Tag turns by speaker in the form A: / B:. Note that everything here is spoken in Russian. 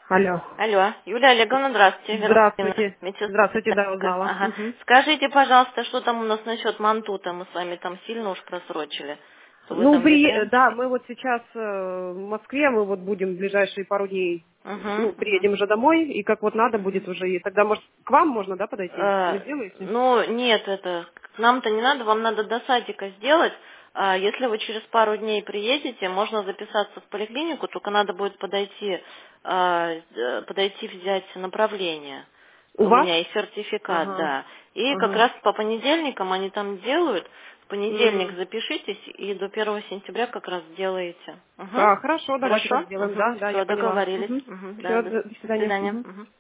A: Алло.
B: Алло, Юлия Олеговна, здравствуйте.
A: Здравствуйте.
B: Медсестра.
A: Здравствуйте, да, узнала.
B: Ага.
A: Мгм.
B: Скажите, пожалуйста, что там у нас насчет мантута? Мы с вами там сильно уж просрочили. То вы
A: Ну,
B: там внедряете?
A: да, мы вот сейчас в Москве, мы вот будем в ближайшие пару дней,
B: Угу,
A: приедем уже домой, и как вот надо будет уже, и тогда, может, к вам можно, да, подойти? Вы сделаете?
B: Ну, нет, нам-то не надо, вам надо до садика сделать. Если вы через пару дней приедете, можно записаться в поликлинику, только надо будет подойти взять направление.
A: У
B: У
A: вас?
B: меня и сертификат,
A: Ага,
B: да. И как
A: ага.
B: раз по понедельникам они там делают. В понедельник запишитесь и до 1 сентября как раз сделаете. Угу.
A: Хорошо, давайте так
B: Хорошо?
A: сделаем,
B: Угу.
A: да, я
B: Все,
A: поняла.
B: договорились. Угу. Да,
A: Все,
B: до
A: до
B: до
A: свидания.
B: свидания.
A: Мгм.
B: Угу.